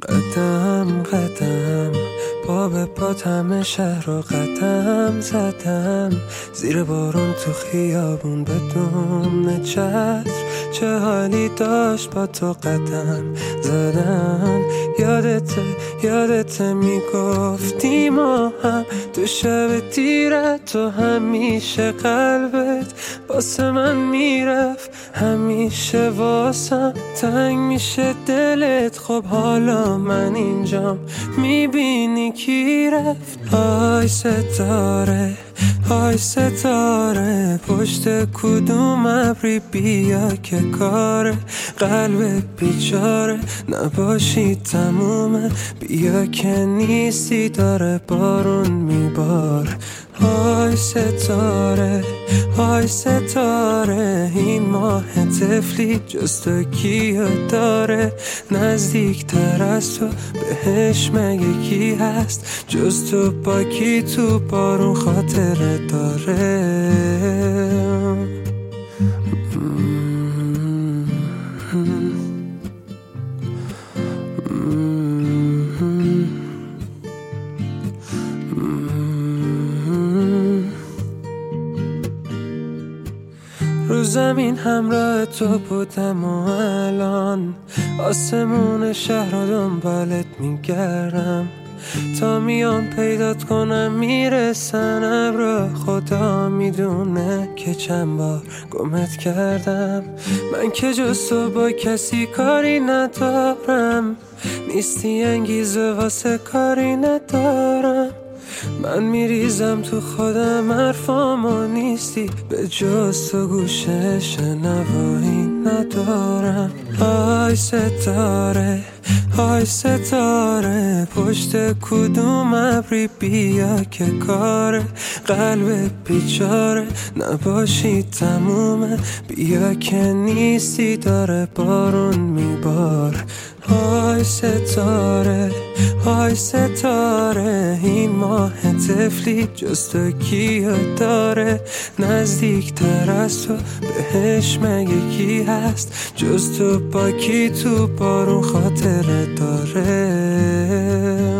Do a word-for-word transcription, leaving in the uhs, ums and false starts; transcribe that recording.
قدم قدم پا به پا همه شهر رو قدم زدم، زیر بارون تو خیابون بدون چتر، چه حالی داشت با تو قدم زدن. یادته یادته میگفتی ما هم تو شب تیره، تو همیشه قلبت واسه من میرفت، همیشه واسم تنگ میشه دلت. خب حالا من اینجام میبینی کی رفت. آی ستاره آی ستاره پشت کدوم ابری بیا که کاره، قلب بیچاره نباشی تمومه، بیا که نیستی داره بارون میبار. آی ستاره آی ستاره این ماه طفلی جز تو کیو داره، نزدیک تر از تو بهش مگه کی هست، جز تو با کی تو بارون خاطره داره. رو زمین همراه تو بودم و الان آسمون شهر رو دنبالت میگردم، تا میام پیدات کنم میرسن ابرا. خدا میدونه که چند بار گمت کردم، من که جز تو با کسی کاری ندارم، نیستی انگیزه واسه کاری ندارم. من میریزم تو خودم حرفامو نیستی، به جز تو گوشه شنوایی ندارم. آی ستاره آی ستاره پشت کدوم ابری بیا که کاره، قلب بیچاره نباشی تمومه، بیا که نیستی داره بارون میبار. آی ستاره آی ستاره این ماه طفلی جز تو کیو داره، نزدیک تر از تو بهش مگه کی هست، جز تو با کی تو بارون خاطره داره.